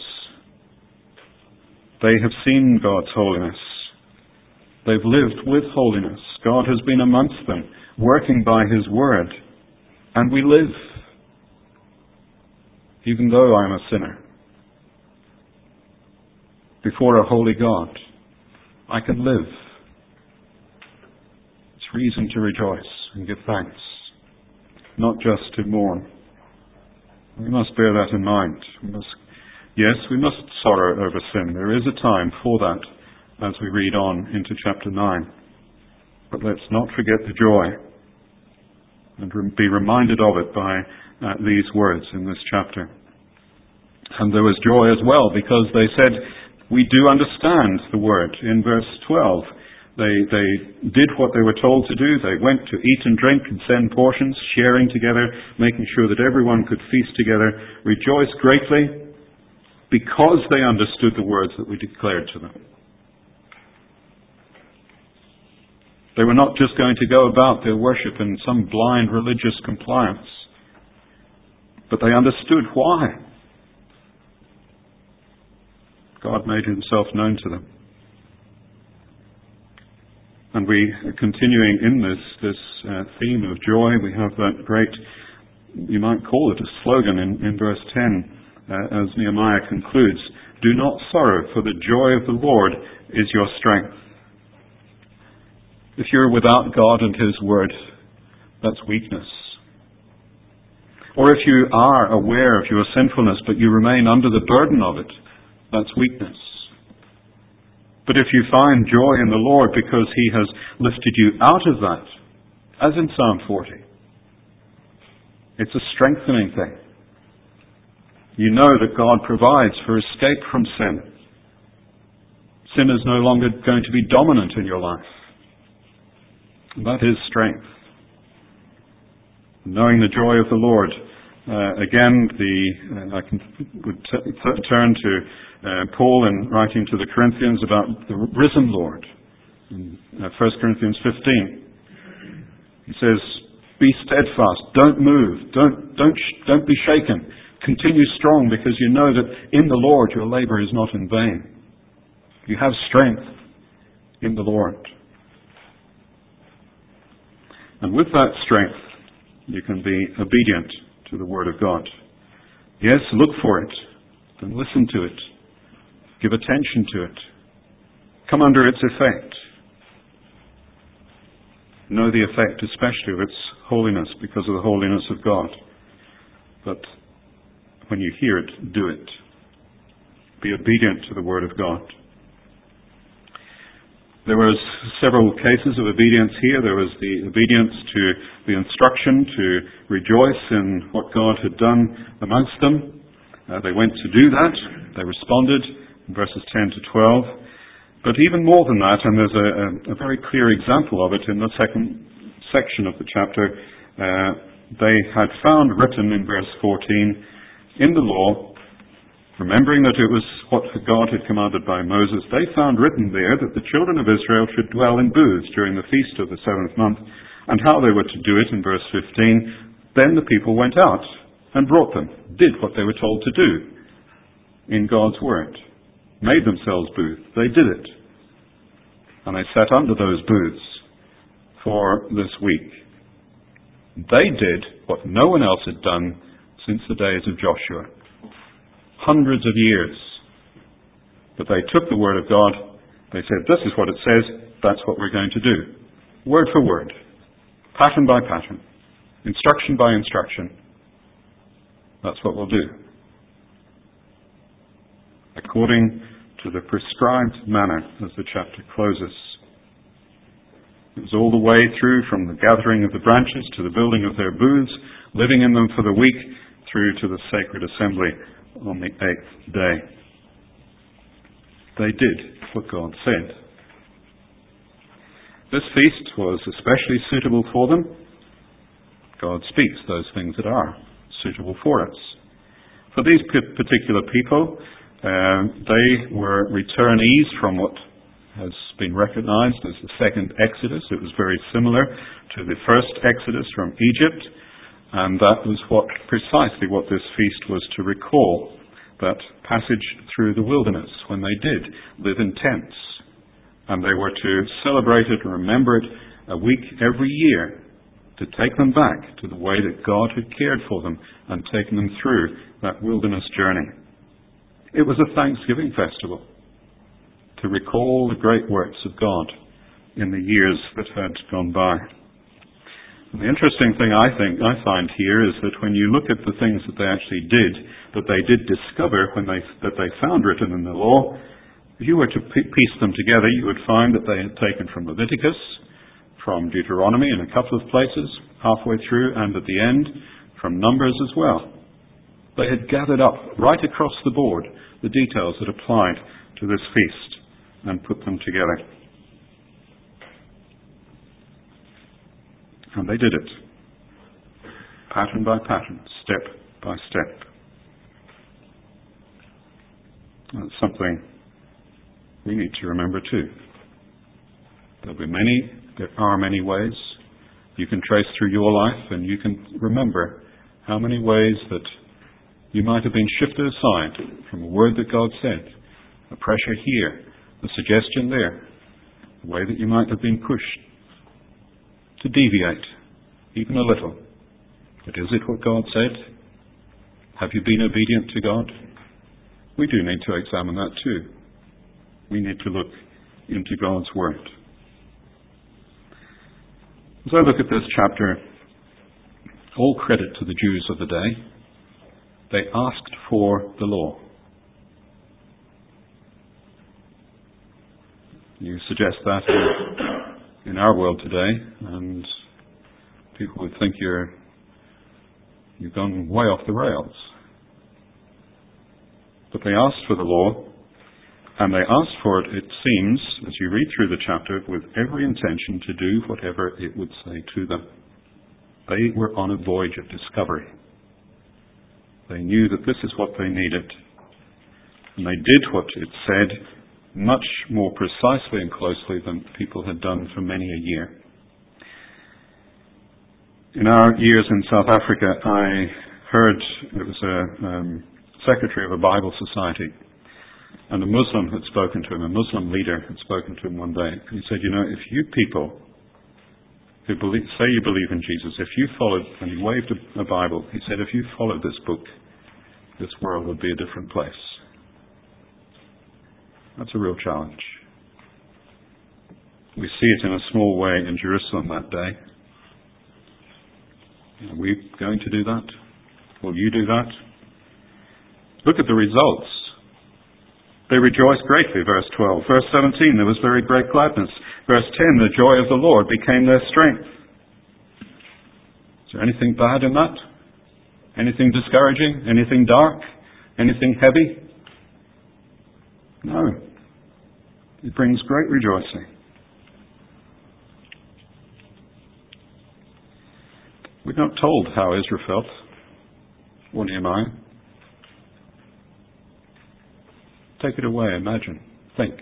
they have seen God's holiness. They've lived with holiness. God has been amongst them, working by his word. And we live. even though I'm a sinner, before a holy God, I can live. It's reason to rejoice and give thanks, not just to mourn. We must bear that in mind. We must, yes, we must sorrow over sin. There is a time for that as we read on into chapter nine. But let's not forget the joy and be reminded of it by uh, these words in this chapter. And there was joy as well, because they said, we do understand the word. In verse twelve, they, they did what they were told to do. They went to eat and drink and send portions, sharing together, making sure that everyone could feast together, rejoiced greatly because they understood the words that we declared to them. They were not just going to go about their worship in some blind religious compliance, but they understood why. God made himself known to them. And we, continuing in this, this uh, theme of joy, we have that great, you might call it a slogan in, in verse ten, uh, as Nehemiah concludes, do not sorrow, for the joy of the Lord is your strength. If you're without God and his word, that's weakness. Or if you are aware of your sinfulness, but you remain under the burden of it, that's weakness. But if you find joy in the Lord because he has lifted you out of that, as in Psalm forty, it's a strengthening thing. You know that God provides for escape from sin. Sin is no longer going to be dominant in your life. That is strength. Knowing the joy of the Lord. Uh, again, the uh, I can would t- t- turn to uh, Paul in writing to the Corinthians about the risen Lord. In uh, First Corinthians fifteen, he says, "Be steadfast. Don't move. Don't don't sh- don't be shaken. Continue strong, because you know that in the Lord your labor is not in vain. You have strength in the Lord." And with that strength, you can be obedient to the Word of God. Yes, look for it, and listen to it. Give attention to it. Come under its effect. Know the effect, especially of its holiness, because of the holiness of God. But when you hear it, do it. Be obedient to the Word of God. There was several cases of obedience here. There was the obedience to the instruction to rejoice in what God had done amongst them. Uh, they went to do that. They responded in verses ten to twelve. But even more than that, and there's a, a, a very clear example of it in the second section of the chapter, uh, they had found written in verse fourteen, in the law, remembering that it was what God had commanded by Moses, they found written there that the children of Israel should dwell in booths during the feast of the seventh month, and how they were to do it in verse fifteen. Then the people went out and brought them, did what they were told to do in God's word, made themselves booths. They did it. And they sat under those booths for this week. They did what no one else had done since the days of Joshua. Hundreds of years. But they took the word of God, they said, this is what it says, that's what we're going to do. Word for word. Pattern by pattern. Instruction by instruction. That's what we'll do. According to the prescribed manner, as the chapter closes. It was all the way through from the gathering of the branches to the building of their booths, living in them for the week, through to the sacred assembly on the eighth day. They did what God said. This feast was especially suitable for them. God speaks those things that are suitable for us. For these particular people, uh, they were returnees from what has been recognized as the second Exodus. It was very similar to the first Exodus from Egypt. And that was what precisely what this feast was to recall, that passage through the wilderness when they did live in tents. And they were to celebrate it and remember it a week every year to take them back to the way that God had cared for them and taken them through that wilderness journey. It was a Thanksgiving festival to recall the great works of God in the years that had gone by. And the interesting thing I think I find here is that when you look at the things that they actually did, that they did discover when they that they found written in the law, if you were to piece them together, you would find that they had taken from Leviticus, from Deuteronomy in a couple of places, halfway through, and at the end, from Numbers as well. They had gathered up right across the board the details that applied to this feast and put them together. And they did it, pattern by pattern, step by step. That's something we need to remember too. There'll be many, there are many ways you can trace through your life, and you can remember how many ways that you might have been shifted aside from a word that God said, a pressure here, a suggestion there, a way that you might have been pushed to deviate, even a little. But is it what God said? Have you been obedient to God? We do need to examine that too. We need to look into God's Word. As I look at this chapter, all credit to the Jews of the day. They asked for the law. You suggest that in, in our world today, and people would think you're you've gone way off the rails. But they asked for the law, and they asked for it, it seems, as you read through the chapter, with every intention to do whatever it would say to them. They were on a voyage of discovery. They knew that this is what they needed. And they did what it said much more precisely and closely than people had done for many a year. In our years in South Africa, I heard, it was a um, secretary of a Bible society, and a Muslim had spoken to him, a Muslim leader had spoken to him one day. He said, you know, if you people who believe, say you believe in Jesus, if you followed, and he waved a, a Bible, he said, if you followed this book, this world would be a different place. That's a real challenge. We see it in a small way in Jerusalem that day. Are we going to do that? Will you do that? Look at the results. They rejoiced greatly, verse twelve. Verse seventeen, there was very great gladness. Verse ten, the joy of the Lord became their strength. Is there anything bad in that? Anything discouraging? Anything dark? Anything heavy? No. It brings great rejoicing. We're not told how Ezra felt, or Nehemiah. Take it away, imagine, think.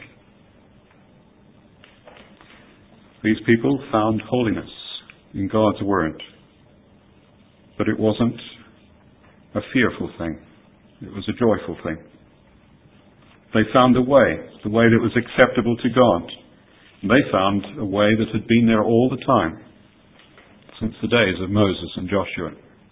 These people found holiness in God's Word, but it wasn't a fearful thing. It was a joyful thing. They found a way, the way that was acceptable to God. And they found a way that had been there all the time, since the days of Moses and Joshua.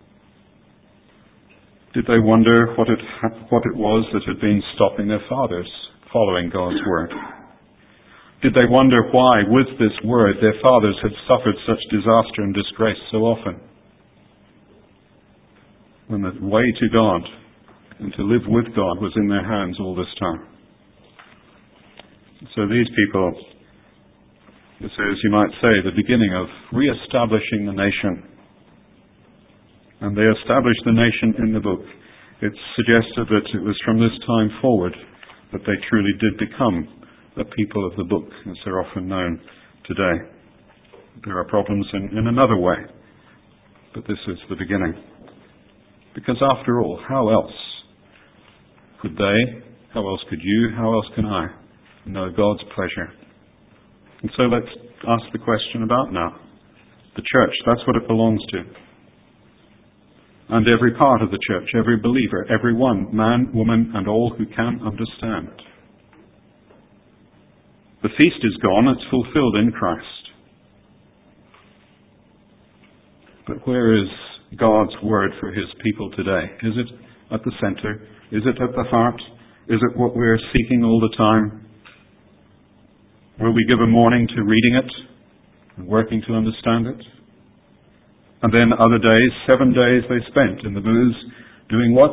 Did they wonder what it, what it was that had been stopping their fathers following God's Word? Did they wonder why, with this Word, their fathers had suffered such disaster and disgrace so often? When the way to God and to live with God was in their hands all this time. So these people, this is, you might say, the beginning of re-establishing the nation. And they established the nation in the book. It's suggested that it was from this time forward that they truly did become the people of the book, as they're often known today. There are problems in, in another way, but this is the beginning. Because after all, how else could they, how else could you, how else can I know God's pleasure? And so let's ask the question about now. The church, that's what it belongs to. And every part of the church, every believer, every one, man, woman, and all who can understand. The feast is gone, it's fulfilled in Christ. But where is God's word for his people today? Is it at the center? Is it at the heart? Is it what we're seeking all the time? Will we give a morning to reading it and working to understand it? And then other days, seven days they spent in the booths doing what?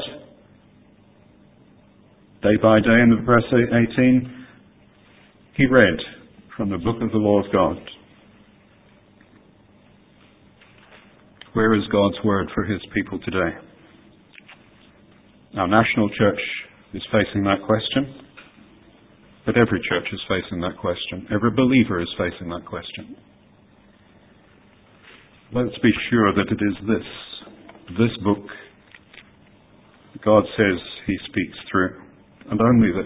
Day by day in verse eighteen, he read from the book of the law of God. Where is God's word for his people today? Our national church is facing that question, but every church is facing that question. Every believer is facing that question. Let's be sure that it is this, this book God says he speaks through, and only this,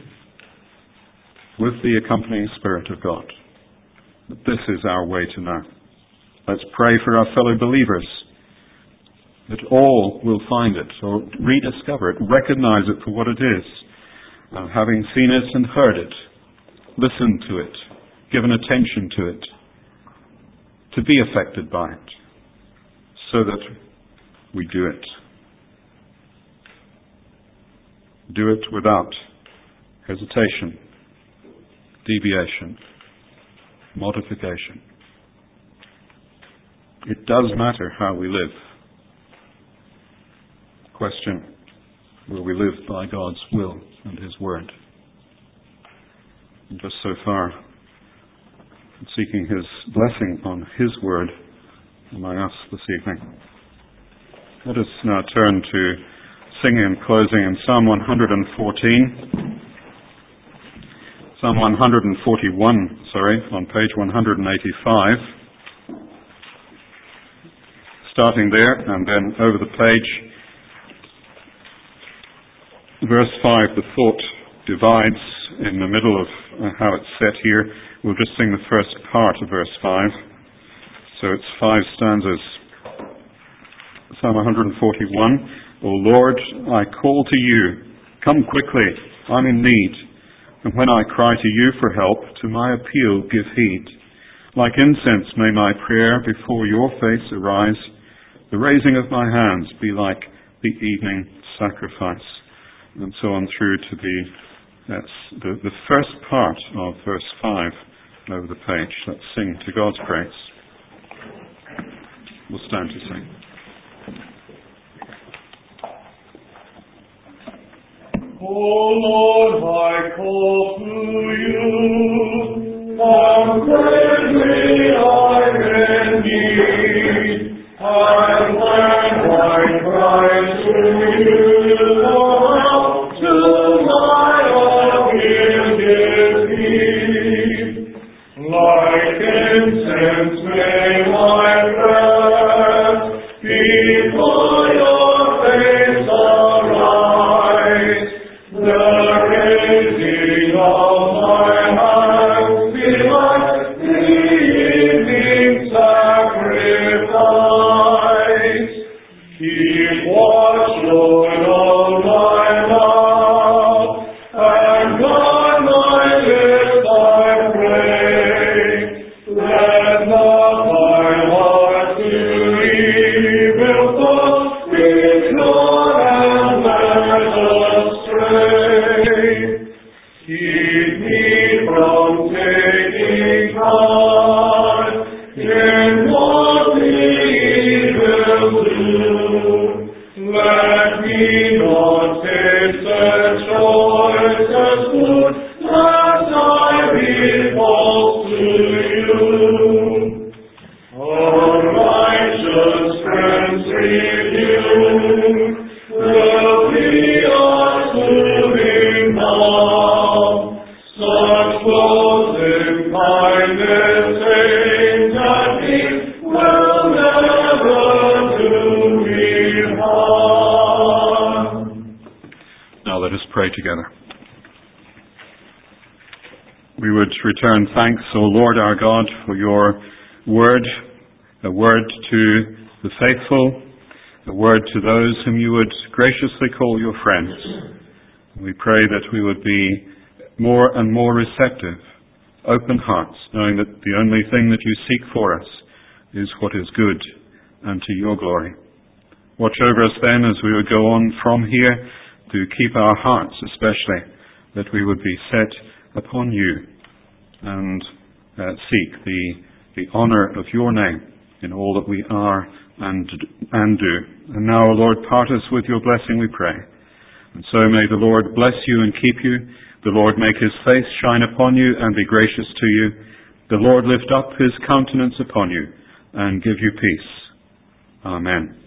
with the accompanying Spirit of God. That this is our way to know. Let's pray for our fellow believers, that all will find it, or rediscover it, recognize it for what it is, uh, having seen it and heard it, listened to it, given attention to it, to be affected by it, so that we do it. Do it without hesitation, deviation, modification. It does matter how we live. Question, will we live by God's will and his word? And just so far, seeking his blessing on his word among us this evening. Let us now turn to singing and closing in Psalm one fourteen. Psalm one forty-one, sorry, on page one eighty-five. Starting there and then over the page. Verse five, the thought divides in the middle of uh, how it's set here. We'll just sing the first part of verse five. So it's five stanzas. Psalm one forty-one. O Lord, I call to you. Come quickly, I'm in need. And when I cry to you for help, to my appeal give heed. Like incense may my prayer before your face arise. The raising of my hands be like the evening sacrifice. And so on through to the, that's the, the first part of verse five over the page. Let's sing to God's praise. We'll stand to sing. O Lord, I call to you. Come quickly, I'm in need. I'm glad I cry to you. Lord, to my appeal give heed. Like incense may my breath before your face arise. The raising of my hands be like the evening sacrifice. Keep watch, Lord, on my mouth, and on my lips I pray. Let not my heart to evil thoughts be drawn and led astray. Keep me from taking part in what the evil do. Let me not taste the choice as good, lest I be false to you. O righteous friends, rebuke will be our soothing balm. Such closing kindness aimed at me will never do me harm. Now let us pray together. We would return thanks, O Lord our God, for your word, a word to the faithful, a word to those whom you would graciously call your friends. We pray that we would be more and more receptive, open hearts, knowing that the only thing that you seek for us is what is good and to your glory. Watch over us then as we would go on from here, to keep our hearts especially, that we would be set upon you and uh, seek the, the honour of your name in all that we are and, and do. And now, O Lord, part us with your blessing, we pray. And so may the Lord bless you and keep you. The Lord make his face shine upon you and be gracious to you. The Lord lift up his countenance upon you and give you peace. Amen.